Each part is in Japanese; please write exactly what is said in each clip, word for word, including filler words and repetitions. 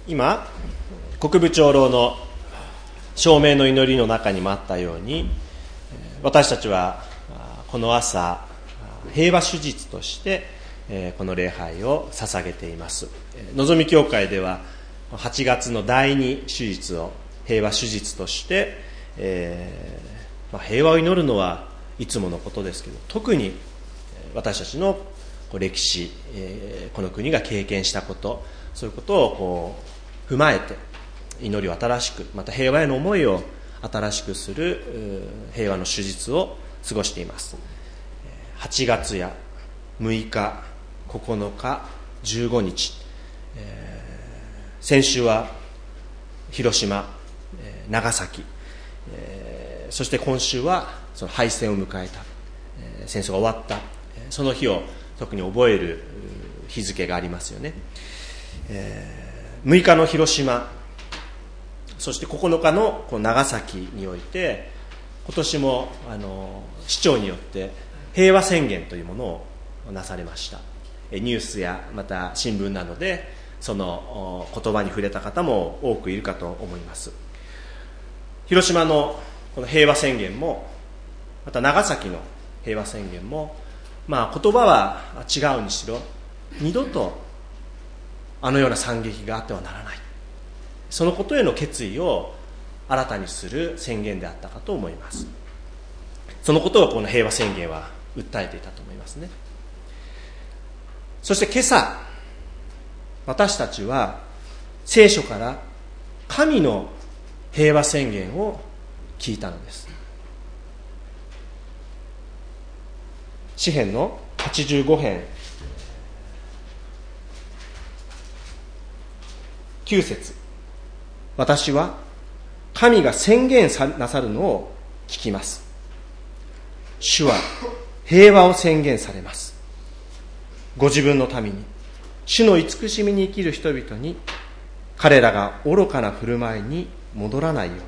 今国分長老の証明の祈りの中にもあったように、私たちはこの朝平和手術としてこの礼拝を捧げています。のぞみ教会でははちがつのだいに手術を平和手術として、えーまあ、平和を祈るのはいつものことですけど、特に私たちの歴史、えー、この国が経験したこと、そういうことをこう踏まえて祈りを新しく、また平和への思いを新しくする平和の手術を過ごしています。はちがつやむいか、ここのか、じゅうごにち、えー、先週は広島、えー、長崎、えー、そして今週はその敗戦を迎えた、えー、戦争が終わった、その日を特に覚える日付がありますよね。えー、むいかの広島、そしてここのかのこう長崎において、今年もあの市長によって平和宣言というものをなされました。ニュースやまた新聞などでその言葉に触れた方も多くいるかと思います。広島のこの平和宣言も、また長崎の平和宣言も、まあ、言葉は違うにしろ二度とあのような惨劇があってはならない、そのことへの決意を新たにする宣言であったかと思います。そのことをこの平和宣言は訴えていたと思いますね。そして今朝私たちは聖書から神の平和宣言を聞いたのです。詩編のはちじゅうごへんきゅうせつ、私は神が宣言なさるのを聞きます。主は平和を宣言されます。ご自分の民に、主の慈しみに生きる人々に、彼らが愚かな振る舞いに戻らないように。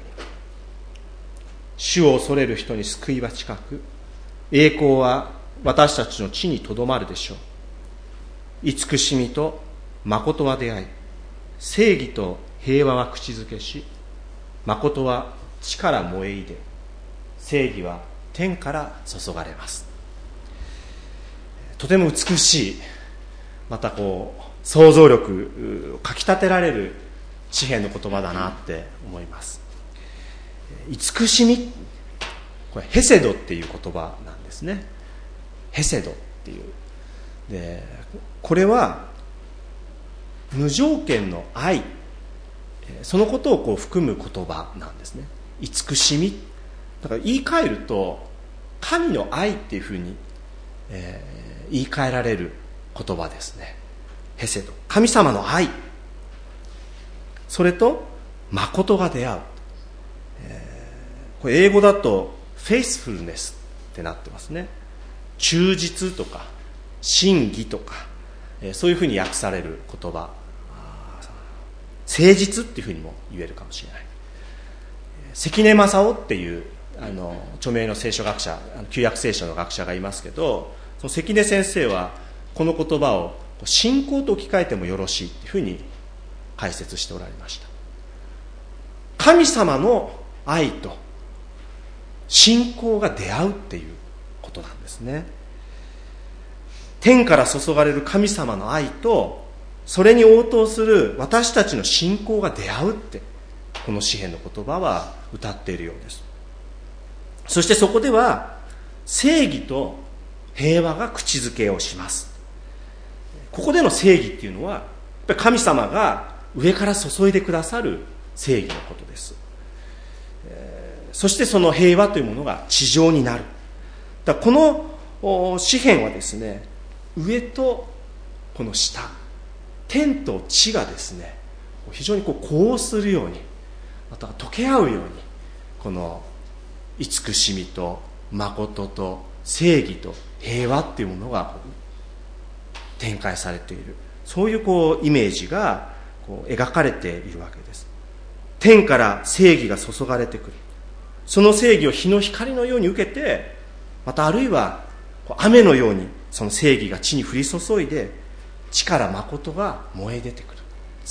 主を恐れる人に救いは近く、栄光は私たちの地にとどまるでしょう。慈しみと誠は出会い、正義と平和は口づけし、誠は地から燃えいで、正義は天から注がれます。とても美しい、またこう想像力をかきたてられる詩篇の言葉だなって思います。慈しみ、これヘセドっていう言葉なんですね。ヘセドっていうで、これは無条件の愛、そのことをこう含む言葉なんですね。慈しみだから言い換えると神の愛っていうふうに、えー、言い換えられる言葉ですね。ヘセド、神様の愛、それと誠が出会う、えー、これ英語だとフェイスフルネスってなってますね。忠実とか真偽とか、えー、そういうふうに訳される言葉、誠実っていうふうにも言えるかもしれない。関根正夫っていうあの著名の聖書学者、旧約聖書の学者がいますけど、その関根先生はこの言葉を信仰と置き換えてもよろしいっていうふうに解説しておられました。神様の愛と信仰が出会うっていうことなんですね。天から注がれる神様の愛と、それに応答する私たちの信仰が出会うって、この詩篇の言葉は歌っているようです。そしてそこでは正義と平和が口づけをします。ここでの正義っていうのはやっぱり神様が上から注いでくださる正義のことです。そしてその平和というものが地上になる。だからこの詩篇はですね、上とこの下、天と地がですね、非常にこう呼応するように、また溶け合うように、この慈しみと誠と正義と平和っていうものが展開されている、そういうこうイメージがこう描かれているわけです。天から正義が注がれてくる。その正義を日の光のように受けて、またあるいは雨のようにその正義が地に降り注いで、地から誠が燃え出てくる。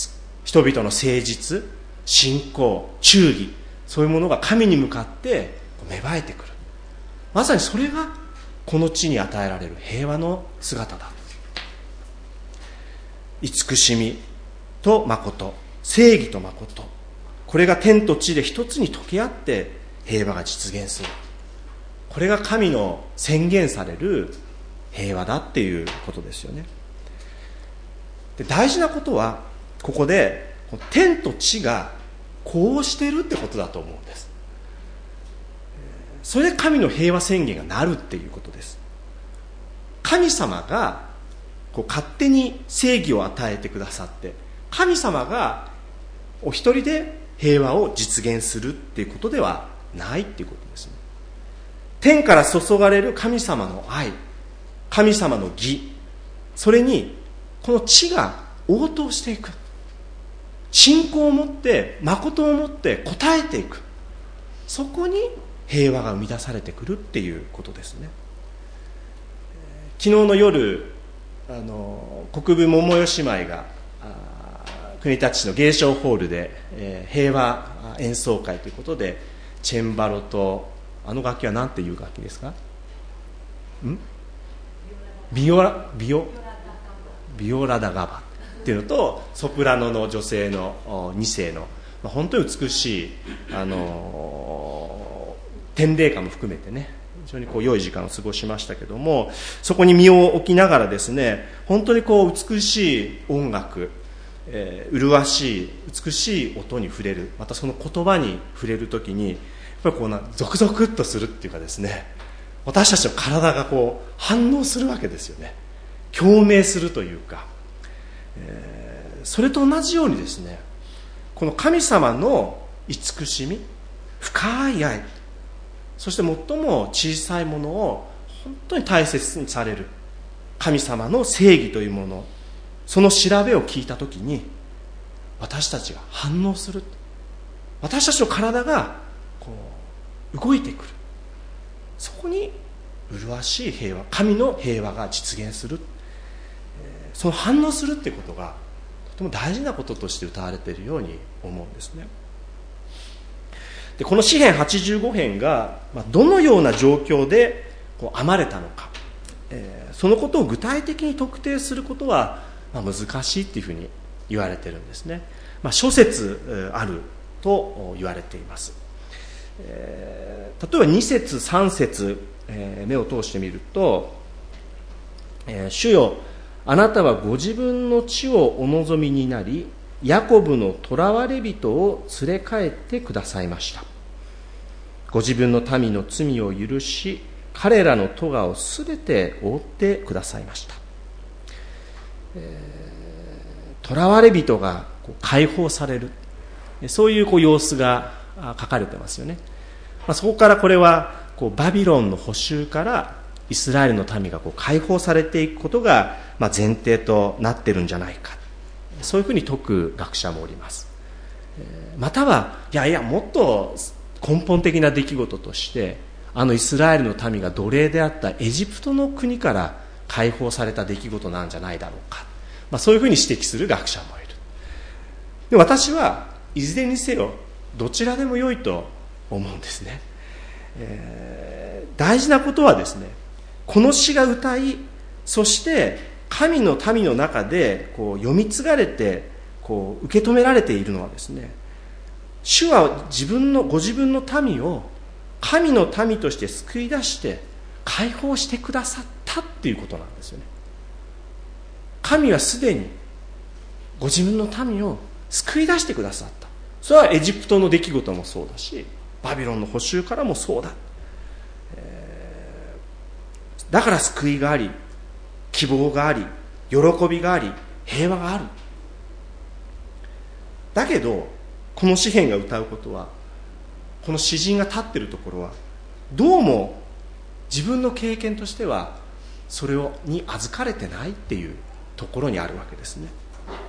人々の誠実、信仰、忠義、そういうものが神に向かって芽生えてくる。まさにそれがこの地に与えられる平和の姿だ。慈しみと誠、正義と誠、これが天と地で一つに溶け合って平和が実現する。これが神の宣言される平和だっていうことですよね。で、大事なことはここで天と地がこうしてるってことだと思うんです。それで神の平和宣言がなるっていうことです。神様がこう勝手に正義を与えてくださって、神様がお一人で平和を実現するっていうことではないっていうことですね。天から注がれる神様の愛、神様の義、それにこの地が応答していく。信仰を持って誠を持って応えていく。そこに平和が生み出されてくるっていうことですね。昨日の夜、あの国分桃代姉妹が国立市の芸商ホールで、えー、平和演奏会ということでチェンバロと、あの楽器は何ていう楽器ですか？んビオラビオビオラダガバっていうのと、ソプラノの女性のに世の、まあ、本当に美しい、あのー、天霊歌も含めてね、非常にこう良い時間を過ごしましたけども、そこに身を置きながらですね、本当にこう美しい音楽、えー、麗しい美しい音に触れる、またその言葉に触れるときにやっぱりこうなゾクゾクっとするっていうかですね、私たちの体がこう反応するわけですよね。共鳴するというか、えー、それと同じようにですね、この神様の慈しみ、深い愛、そして最も小さいものを本当に大切にされる神様の正義というもの、その調べを聞いたときに私たちが反応する、私たちの体がこう動いてくる、そこに麗しい平和、神の平和が実現する、その反応するっていうことがとても大事なこととして歌われているように思うんですね。で、この詩編はちじゅうご編がどのような状況でこう編まれたのか、えー、そのことを具体的に特定することはまあ難しいっていうふうに言われているんですね。まあ、諸説あると言われています。えー、例えばに節さん節、えー、目を通してみると、えー、主よ、あなたはご自分の地をお望みになり、ヤコブの囚われ人を連れ帰ってくださいました。ご自分の民の罪を許し、彼らの咎をすべて負ってくださいました。えー、囚われ人がこう解放される、そういうこう様子が書かれてますよね。まあ、そこからこれはこうバビロンの捕囚からイスラエルの民がこう解放されていくことがまあ前提となっているんじゃないか、そういうふうに説く学者もおります。またはいやいやもっと根本的な出来事として、あのイスラエルの民が奴隷であったエジプトの国から解放された出来事なんじゃないだろうか、まあ、そういうふうに指摘する学者もいる。で、私はいずれにせよどちらでも良いと思うんですね。えー、大事なことはですね、この詩が歌い、そして神の民の中でこう読み継がれてこう受け止められているのはですね、主は自分のご自分の民を神の民として救い出して解放してくださったっていうことなんですよね。神はすでにご自分の民を救い出してくださった。それはエジプトの出来事もそうだし、バビロンの捕囚からもそうだ。えー、だから救いがあり、希望があり、喜びがあり、平和がある。だけどこの詩篇が歌うことは、この詩人が立っているところはどうも自分の経験としてはそれをに預かれてないっていうところにあるわけですね。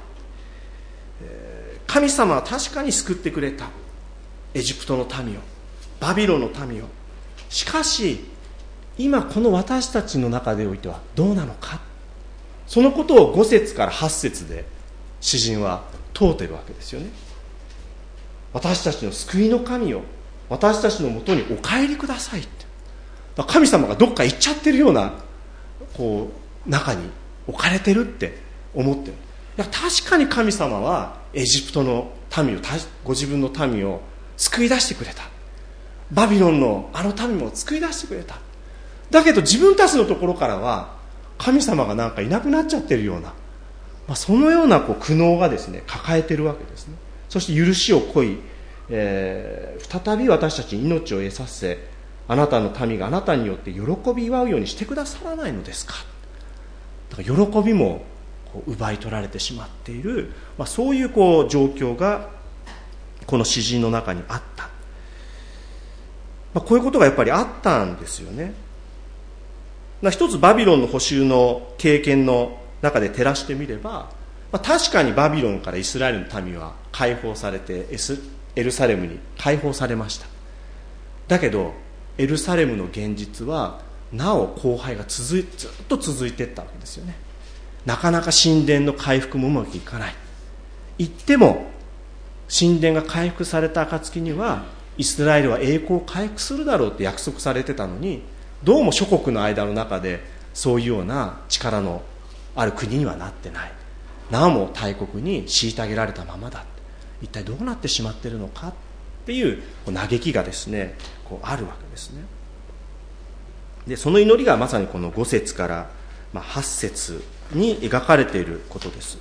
神様は確かに救ってくれた、エジプトの民を、バビロンの民を。しかし今この私たちの中でおいてはどうなのか、そのことをご節からはち節で詩人は問うてるわけですよね。私たちの救いの神を私たちのもとにお帰りくださいって。だから神様がどっか行っちゃってるようなこう中に置かれてるって思ってる。いや確かに神様はエジプトの民をご自分の民を救い出してくれた。バビロンのあの民も救い出してくれた。だけど自分たちのところからは神様がなんかいなくなっちゃってるような、まあ、そのようなこう苦悩がですね抱えてるわけですね。そして許しを請い、えー、再び私たちに命を得させ、あなたの民があなたによって喜び祝うようにしてくださらないのですか。だから喜びもこう奪い取られてしまっている、まあ、そういうこう状況がこの詩人の中にあった、まあ、こういうことがやっぱりあったんですよね。一つバビロンの捕囚の経験の中で照らしてみれば、まあ、確かにバビロンからイスラエルの民は解放されてエルサレムに解放されました。だけどエルサレムの現実はなお荒廃が続いずっと続いていったわけですよね。なかなか神殿の回復もうまくいかない。言っても神殿が回復された暁にはイスラエルは栄光を回復するだろうって約束されてたのに、どうも諸国の間の中でそういうような力のある国にはなってない。なおも大国に虐げられたままだ。一体どうなってしまっているのかっていう嘆きがですねこうあるわけですね。でその祈りがまさにこのご節からはち節に描かれていることです。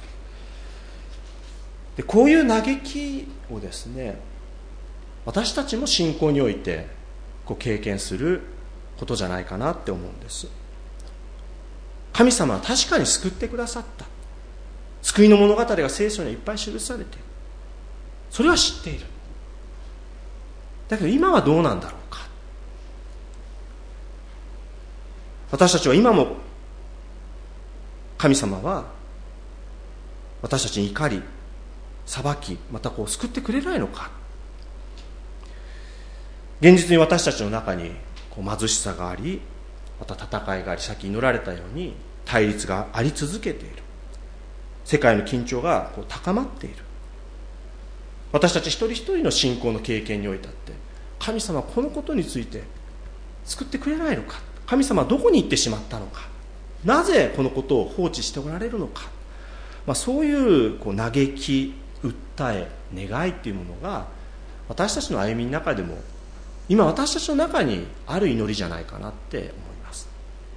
でこういう嘆きをですね私たちも信仰においてこう経験することじゃないかなって思うんです。神様は確かに救ってくださった。救いの物語が聖書にいっぱい記されている。それは知っている。だけど今はどうなんだろうか。私たちは今も神様は私たちに怒り裁きまたこう救ってくれないのか。現実に私たちの中にこう貧しさがあり、また戦いがあり、さっき祈られたように対立があり続けている。世界の緊張がこう高まっている。私たち一人一人の信仰の経験においてあって、神様はこのことについて救ってくれないのか。神様はどこに行ってしまったのか。なぜこのことを放置しておられるのか。まあ、そういうこう嘆き、訴え、願いっていうものが私たちの歩みの中でも今私たちの中にある祈りじゃないかなって思います。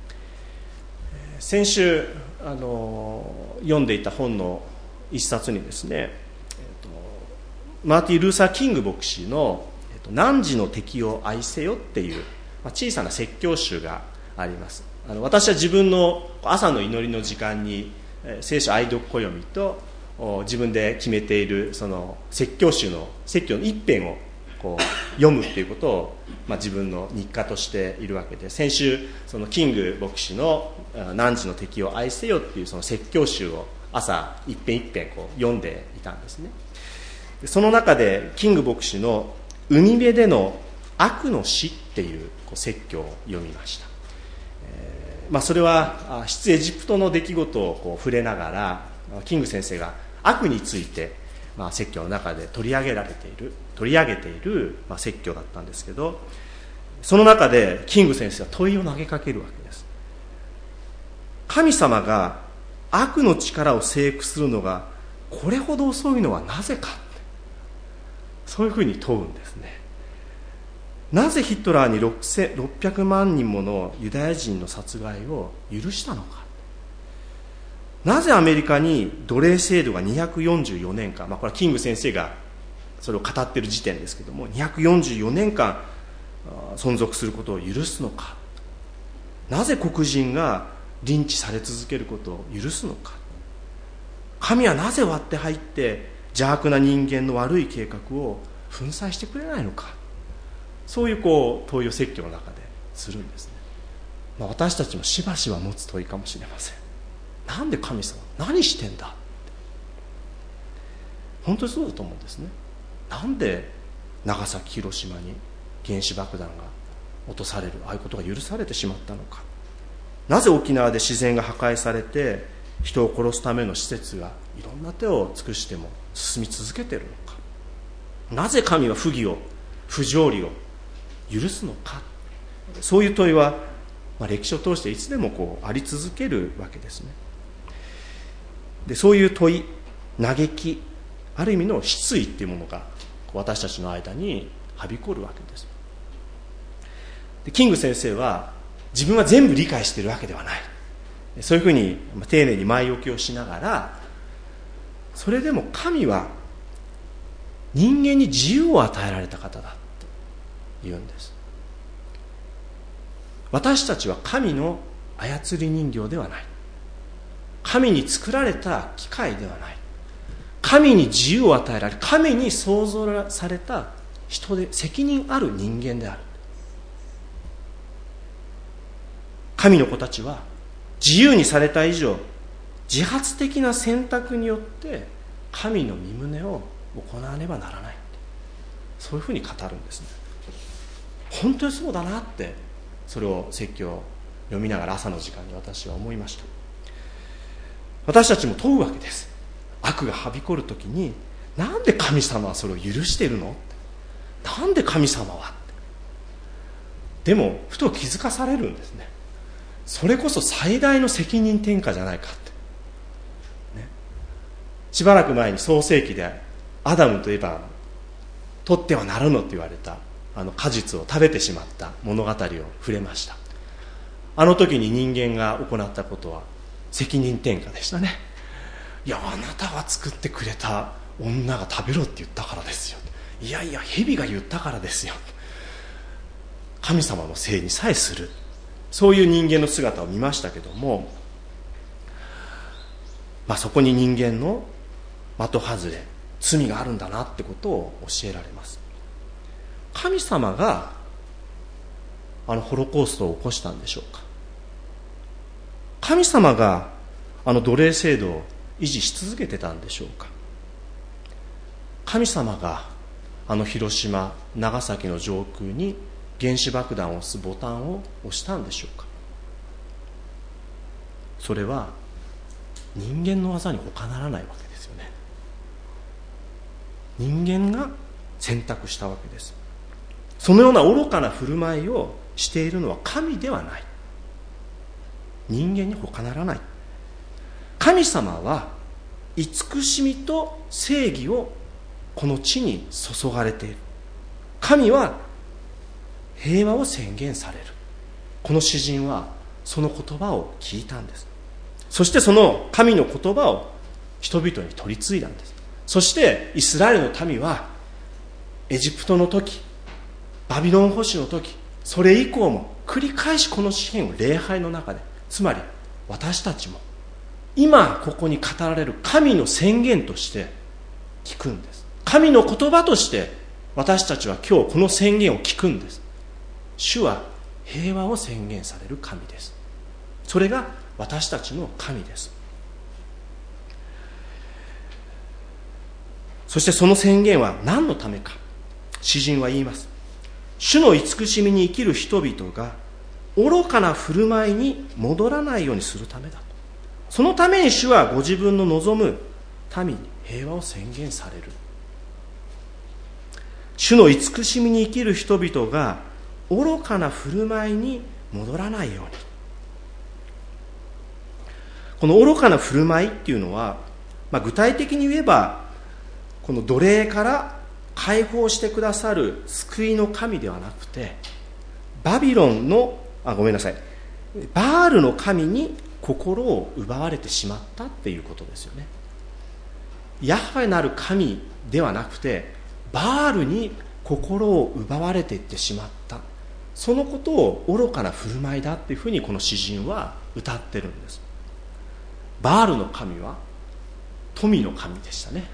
先週あの読んでいた本の一冊にですね、えっと、マーティン・ルーサー・キング牧師の「えっと、汝の敵を愛せよ」っていう、まあ、小さな説教集があります。あの私は自分の朝の祈りの時間に聖書愛読小読みと自分で決めているその説教集の説教の一編をこう読むっていうことを、まあ、自分の日課としているわけで、先週そのキング牧師の「汝の敵を愛せよ」っていうその説教集を朝一編一編こう読んでいたんですね。その中でキング牧師の「海辺での悪の死」っていうこう説教を読みました。えーまあ、それは出エジプトの出来事をこう触れながらキング先生が悪について、まあ、説教の中で取り上げられている取り上げている、まあ、説教だったんですけど、その中でキング先生は問いを投げかけるわけです。神様が悪の力を征服するのがこれほど遅いのはなぜか、そういうふうに問うんですね。なぜヒトラーにろっぴゃくまんにんものユダヤ人の殺害を許したのか。なぜアメリカに奴隷制度がにひゃくよんじゅうよねんかん、まあ、これはキング先生がそれを語っている時点ですけども、にひゃくよんじゅうよねんかん存続することを許すのか。なぜ黒人がリンチされ続けることを許すのか。神はなぜ割って入って邪悪な人間の悪い計画を粉砕してくれないのか。そういうこう問いを説教の中でするんですね。まあ、私たちもしばしば持つ問いかもしれません。なんで神様何してんだって。本当にそうだと思うんですね。なんで長崎広島に原子爆弾が落とされる、ああいうことが許されてしまったのか。なぜ沖縄で自然が破壊されて人を殺すための施設がいろんな手を尽くしても進み続けているのか。なぜ神は不義を不条理を許すのか。そういう問いは、まあ、歴史を通していつでもこうあり続けるわけですね。でそういう問い、嘆き、ある意味の失意っていうものが私たちの間にはびこるわけです。でキング先生は自分は全部理解しているわけではない、そういうふうに丁寧に前置きをしながら、それでも神は人間に自由を与えられた方だって言うんです。私たちは神の操り人形ではない、神に作られた機械ではない、神に自由を与えられ、神に創造された人で、責任ある人間である。神の子たちは自由にされた以上、自発的な選択によって神の御胸を行わねばならない、そういうふうに語るんですね。本当にそうだなって、それを説教を読みながら朝の時間に私は思いました。私たちも問うわけです。悪がはびこるときに、なんで神様はそれを許しているの？なんで神様は？でもふと気づかされるんですね。それこそ最大の責任転嫁じゃないかって、ね、しばらく前に創世記でアダムといえば取ってはならぬと言われたあの果実を食べてしまった物語を触れました。あの時に人間が行ったことは責任転嫁でしたね。いや、あなたが作ってくれた女が食べろって言ったからですよ。いやいや、蛇が言ったからですよ。神様のせいにさえする、そういう人間の姿を見ましたけども、まあ、そこに人間の的外れ、罪があるんだなってことを教えられます。神様があのホロコーストを起こしたんでしょうか。神様があの奴隷制度を維持し続けてたんでしょうか。神様があの広島、長崎の上空に原子爆弾を押すボタンを押したんでしょうか。それは人間の技に他ならないわけですよね。人間が選択したわけです。そのような愚かな振る舞いをしているのは神ではない、人間に他ならない。神様は慈しみと正義をこの地に注がれている。神は平和を宣言される。この詩人はその言葉を聞いたんです。そしてその神の言葉を人々に取り継いだんです。そしてイスラエルの民はエジプトの時、バビロン捕虜の時、それ以降も繰り返しこの詩篇を礼拝の中で、つまり私たちも今ここに語られる神の宣言として聞くんです。神の言葉として私たちは今日この宣言を聞くんです。主は平和を宣言される神です。それが私たちの神です。そしてその宣言は何のためか、詩人は言います。主の慈しみに生きる人々が愚かな振る舞いに戻らないようにするためだと。そのために主はご自分の望む民に平和を宣言される。主の慈しみに生きる人々が愚かな振る舞いに戻らないように。この愚かな振る舞いっていうのは、まあ、具体的に言えばこの奴隷から解放してくださる救いの神ではなくて、バビロンのあごめんなさいバールの神に心を奪われてしまったっていうことですよね。ヤハウェなる神ではなくてバールに心を奪われていってしまった、そのことを愚かな振る舞いだっていうふうにこの詩人は歌ってるんです。バールの神は富の神でしたね。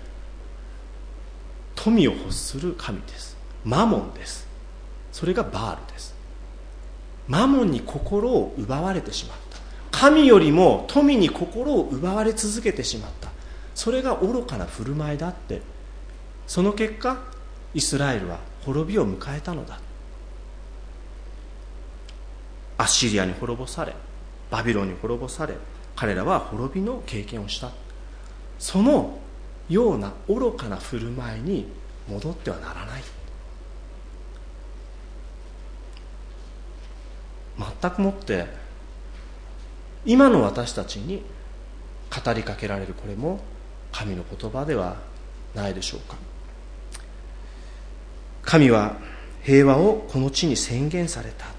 富を欲する神です。マモンです。それがバールです。マモンに心を奪われてしまった、神よりも富に心を奪われ続けてしまった、それが愚かな振る舞いだって、その結果イスラエルは滅びを迎えたのだ。アッシリアに滅ぼされ、バビロンに滅ぼされ、彼らは滅びの経験をした。 そのような愚かな振る舞いに戻ってはならない。全くもって今の私たちに語りかけられる、これも神の言葉ではないでしょうか。神は平和をこの地に宣言された。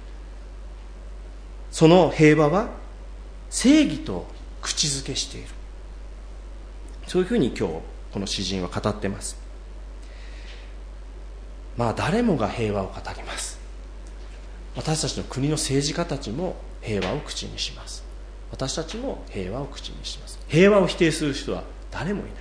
その平和は正義と口づけしている。そういうふうに今日この詩人は語っています。まあ誰もが平和を語ります。私たちの国の政治家たちも平和を口にします。私たちも平和を口にします。平和を否定する人は誰もいない。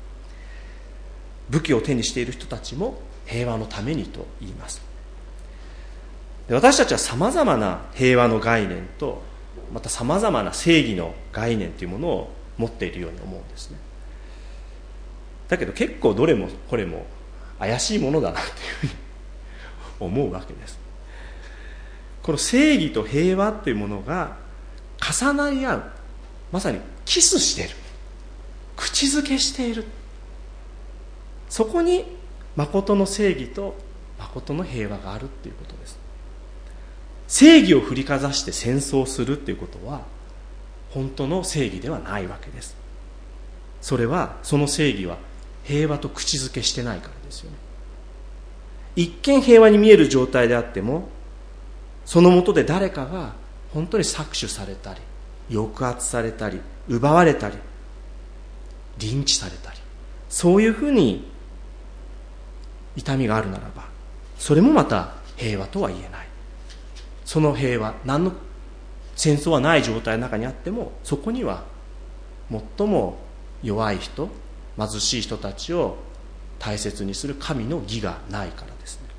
武器を手にしている人たちも平和のためにと言います。私たちはさまざまな平和の概念と、またさまざまな正義の概念というものを持っているように思うんですね。だけど結構どれもこれも怪しいものだなというふうに思うわけです。この正義と平和というものが重なり合う、まさにキスしている、口づけしている、そこに誠の正義と誠の平和があるということです。正義を振りかざして戦争するということは本当の正義ではないわけです。それはその正義は平和と口づけしてないからですよね。一見平和に見える状態であっても、その下で誰かが本当に搾取されたり、抑圧されたり、奪われたり、リンチされたり、そういうふうに痛みがあるならば、それもまた平和とは言えない。その平和、何の戦争はない状態の中にあっても、そこには最も弱い人、貧しい人たちを大切にする神の義がないからですね。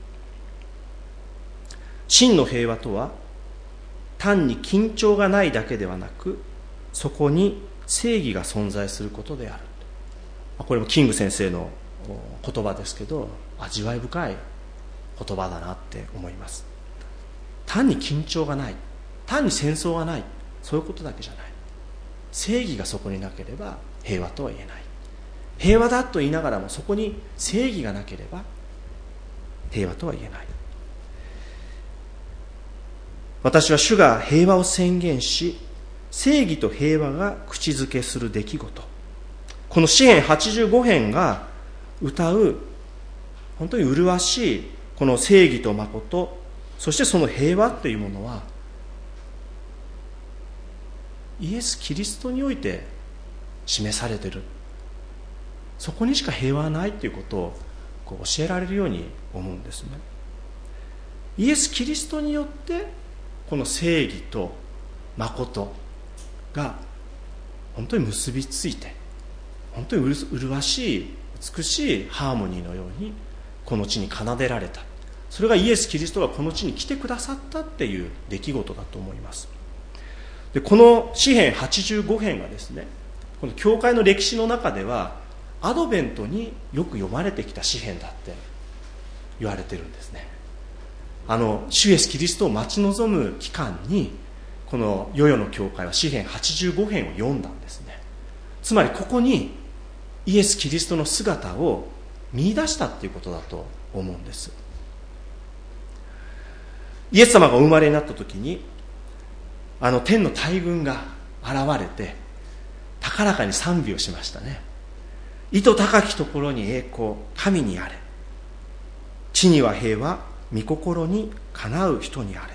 真の平和とは単に緊張がないだけではなく、そこに正義が存在することである。これもキング先生の言葉ですけど、味わい深い言葉だなって思います。単に緊張がない、単に戦争がない、そういうことだけじゃない。正義がそこになければ平和とは言えない。平和だと言いながらもそこに正義がなければ平和とは言えない。私は主が平和を宣言し、正義と平和が口づけする出来事、この詩編はちじゅうご編が歌う本当に麗しいこの正義と誠、そしてその平和というものはイエス・キリストにおいて示されている。そこにしか平和はないということをこう教えられるように思うんですね。イエス・キリストによってこの正義と誠が本当に結びついて、本当に麗しい美しいハーモニーのようにこの地に奏でられた。それがイエス・キリストがこの地に来てくださったっていう出来事だと思います。でこの詩編はちじゅうご編がですね、この教会の歴史の中ではアドベントによく読まれてきた詩編だって言われてるんですね。あの主イエス・キリストを待ち望む期間にこの世々の教会は詩編はちじゅうご編を読んだんですね。つまりここにイエス・キリストの姿を見出したっていうことだと思うんです。イエス様がお生まれになった時にあの天の大軍が現れて高らかに賛美をしましたね。意図高きところに栄光、神にあれ、地には平和、御心にかなう人にあれ。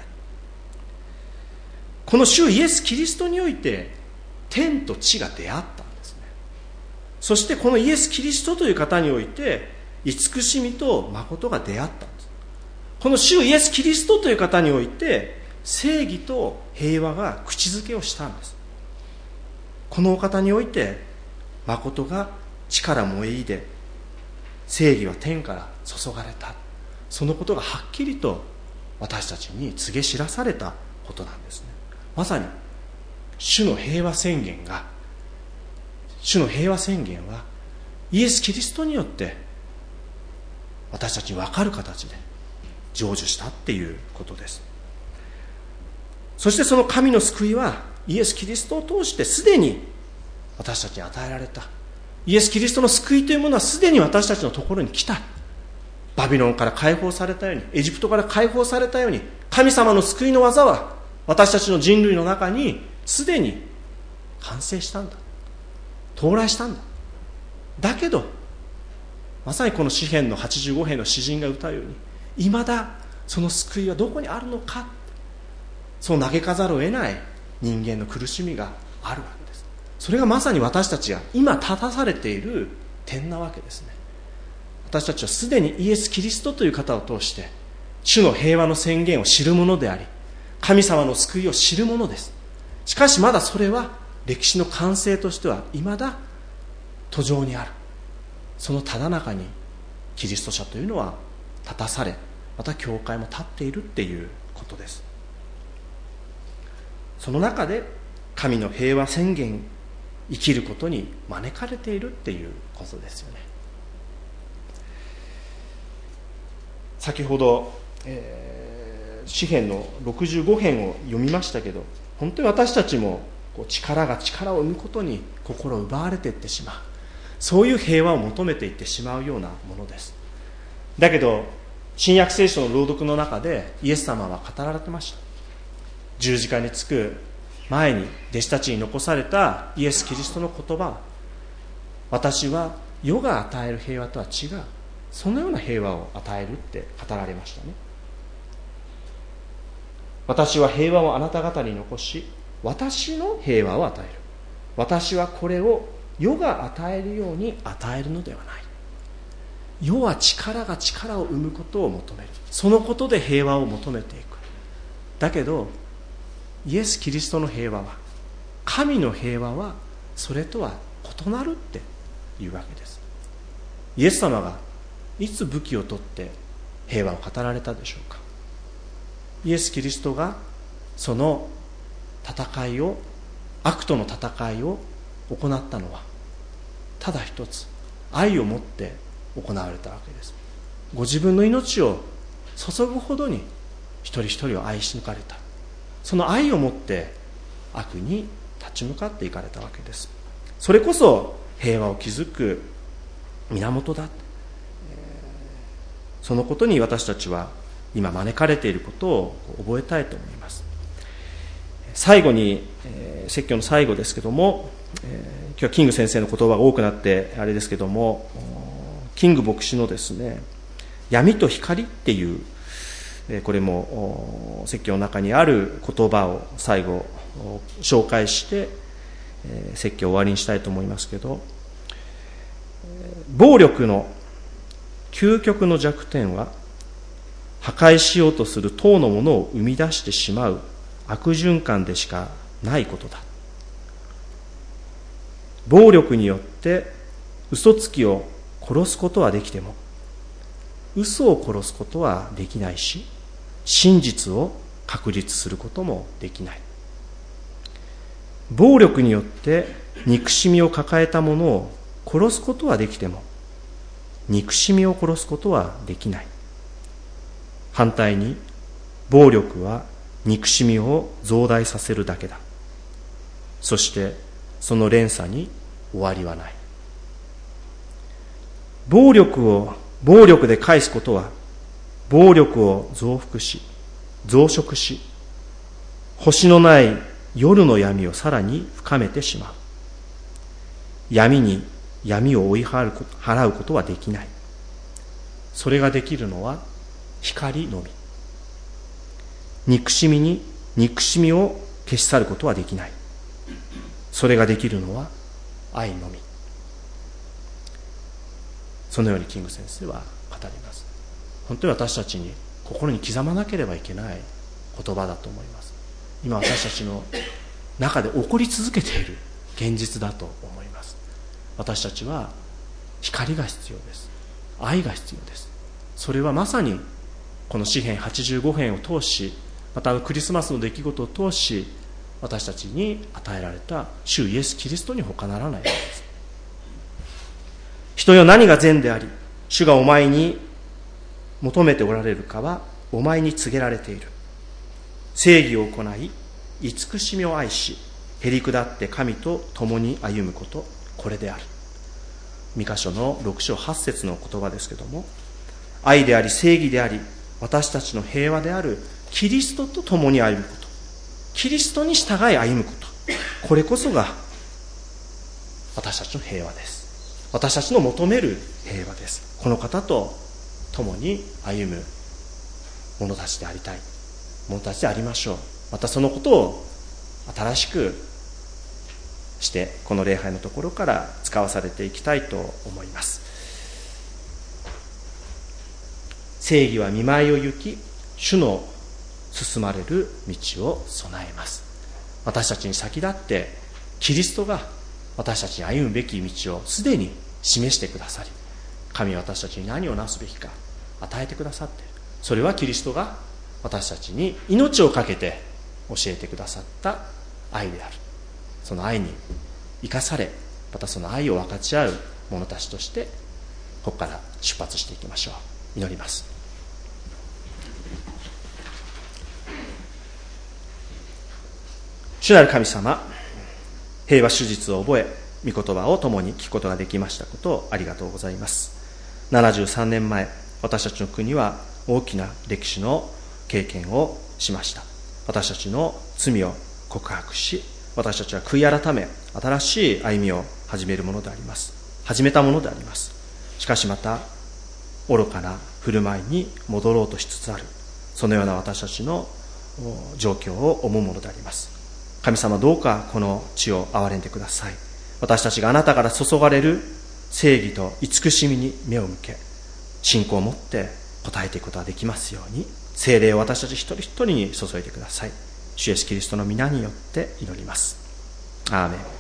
この主イエス・キリストにおいて天と地が出会ったんですね。そしてこのイエス・キリストという方において慈しみと誠が出会ったんです。この主イエス・キリストという方において正義と平和が口づけをしたんです。このお方において誠が地から燃え出、正義は天から注がれた。そのことがはっきりと私たちに告げ知らされたことなんですね。まさに主の平和宣言が主の平和宣言はイエス・キリストによって私たちに分かる形で成就したっていうことです。そしてその神の救いはイエス・キリストを通してすでに私たちに与えられた。イエス・キリストの救いというものはすでに私たちのところに来た。バビロンから解放されたように、エジプトから解放されたように、神様の救いの技は私たちの人類の中にすでに完成したんだ、到来したんだ。だけどまさにこの詩編のはちじゅうご編の詩人が歌うように、いまだその救いはどこにあるのか、そう嘆かざるを得ない人間の苦しみがあるわけです。それがまさに私たちが今立たされている点なわけですね。私たちはすでにイエス・キリストという方を通して主の平和の宣言を知るものであり、神様の救いを知るものです。しかしまだそれは歴史の完成としては未だ途上にある。そのただ中にキリスト者というのは立たされ、また教会も立っているっていうことです。その中で神の平和宣言、生きることに招かれているっていうことですよね。先ほど、えー、詩編のろくじゅうご編を読みましたけど、本当に私たちもこう力が力を生むことに心を奪われていってしまう、そういう平和を求めていってしまうようなものです。だけど新約聖書の朗読の中でイエス様は語られてました。十字架につく前に弟子たちに残されたイエス・キリストの言葉は、私は世が与える平和とは違う、そのような平和を与えるって語られましたね。私は平和をあなた方に残し、私の平和を与える。私はこれを世が与えるように与えるのではない。世は力が力を生むことを求める。そのことで平和を求めていく。だけどイエス・キリストの平和は、神の平和はそれとは異なるっていうわけです。イエス様がいつ武器を取って平和を語られたでしょうか。イエス・キリストがその戦いを、悪との戦いを行ったのはただ一つ、愛を持って行われたわけです。ご自分の命を注ぐほどに一人一人を愛し抜かれた。その愛を持って悪に立ち向かっていかれたわけです。それこそ平和を築く源だ。そのことに私たちは今招かれていることを覚えたいと思います。最後に、えー、説教の最後ですけども、えー、今日はキング先生の言葉が多くなってあれですけども、キング牧師のですね、闇と光っていう、これも説教の中にある言葉を最後紹介して説教を終わりにしたいと思いますけど、暴力の究極の弱点は破壊しようとする党のものを生み出してしまう悪循環でしかないことだ。暴力によって嘘つきを殺すことはできても嘘を殺すことはできないし、真実を確立することもできない。暴力によって憎しみを抱えた者を殺すことはできても憎しみを殺すことはできない。反対に暴力は憎しみを増大させるだけだ。そしてその連鎖に終わりはない。暴力を暴力で返すことは暴力を増幅し増殖し、星のない夜の闇をさらに深めてしまう。闇に闇を追い払うことはできない。それができるのは光のみ。憎しみに憎しみを消し去ることはできない。それができるのは愛のみ。そのようにキング先生は語ります。本当に私たちに心に刻まなければいけない言葉だと思います。今私たちの中で起こり続けている現実だと思います。私たちは光が必要です。愛が必要です。それはまさにこの詩編はちじゅうご編を通し、またクリスマスの出来事を通し、私たちに与えられた主イエス・キリストに他ならないのです。人よ、何が善であり主がお前に求めておられるかはお前に告げられている。正義を行い慈しみを愛しへり下って神と共に歩むこと、これである。ミカ書のろく章はち節の言葉ですけども、愛であり正義であり私たちの平和であるキリストと共に歩むこと、キリストに従い歩むこと、これこそが私たちの平和です。私たちの求める平和です。この方と共に歩む者たちでありたい、者たちでありましょう。またそのことを新しくしてこの礼拝のところから使わされていきたいと思います。正義は見舞いを行き、主の進まれる道を備えます。私たちに先立ってキリストが私たちに歩むべき道をすでに示してくださり、神は私たちに何をなすべきか与えてくださって、それはキリストが私たちに命を懸けて教えてくださった愛である。その愛に生かされ、またその愛を分かち合う者たちとしてここから出発していきましょう。祈ります。主なる神様、平和主実を覚え、御言葉を共に聞くことができましたことをありがとうございます。ななじゅうさんねんまえ、私たちの国は大きな歴史の経験をしました。私たちの罪を告白し、私たちは悔い改め、新しい歩みを始めるものであります。始めたものであります。しかしまた愚かな振る舞いに戻ろうとしつつある、そのような私たちの状況を思うものであります。神様、どうかこの地を憐れんでください。私たちがあなたから注がれる正義と慈しみに目を向け、信仰を持って応えていくことができますように、聖霊を私たち一人一人に注いでください。主イエスキリストの皆によって祈ります。アーメン。